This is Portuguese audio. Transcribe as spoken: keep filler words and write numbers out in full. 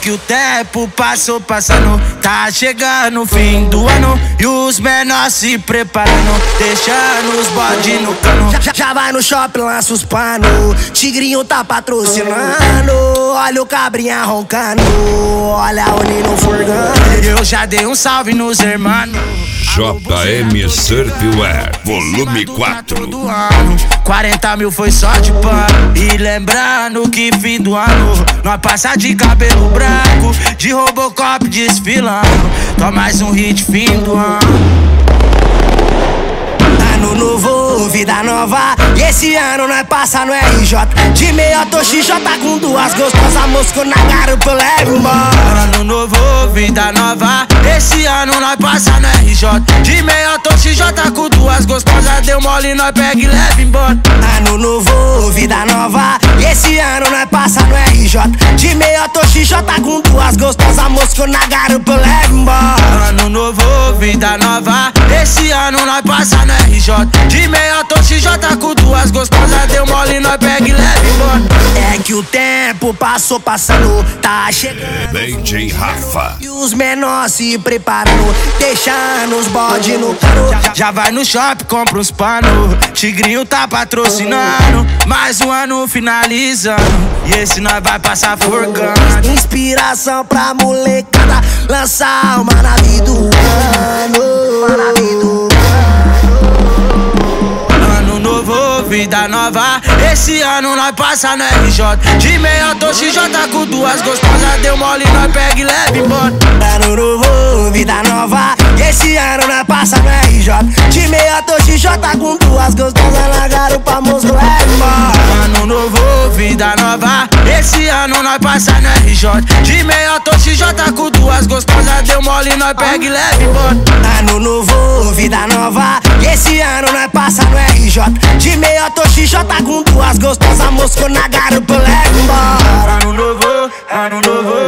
que o tempo passou passando, tá chegando o fim do ano e os menores se preparando, deixando os bode no cano. Já, já vai no shopping, lança os pano, Tigrinho tá patrocinando. Olha o cabrinha roncando, olha o Nino furgando. Eu já dei um salve nos hermanos. J M Surfwear, volume quatro. Do ano, quarenta mil foi só de pano. E lembrando que fim do ano nós passa de cabelo branco, de Robocop desfilando. Toma mais um hit, fim do ano. Ano novo, vida nova, e esse ano nós passa no R J. De meia tô X J com duas gostosas, mosco na garupa eu levo embora. Ano novo, vida nova, esse ano nós passa no R J. De meia tô X J com duas gostosas, deu mole, nós pega e leva embora. Ano novo, vida nova, e esse ano nós passa no R J. De meia tô X J com duas gostosas, mosco na garupa eu levo embora. Ano novo, vida nova, esse ano nós passa no R J. De meia tô X J com duas gostosas, deu mole, nós pega e leva embora. É que o tempo passou passando, tá chegando D J Rafa. e os menores se preparando, deixando os bode no cano. Já, já vai no shopping, compra uns pano, Tigrinho tá patrocinando, mais um ano finalizando, e esse nós vai passar furgando. Inspiração pra molecada, lançar uma nave do ano, uma nave do Ano novo, vida nova, esse ano nós passa no R J. De meia tô X J com duas gostosas, deu mole, nós pega e leva embora. Ano novo, vida nova, esse ano nós passa no R J. De meia tô X J com duas gostosas, na garupa mosco leva embora. Ano novo, vida nova, esse ano nós passa no R J. De meia tô X J com duas gostosas, deu mole, nós pega e leva embora. Ano novo, vida nova, esse ano nós passa no R J. De meia tô X J com duas gostosas, mosco na garupa eu levo embora. Ano novo, ano novo,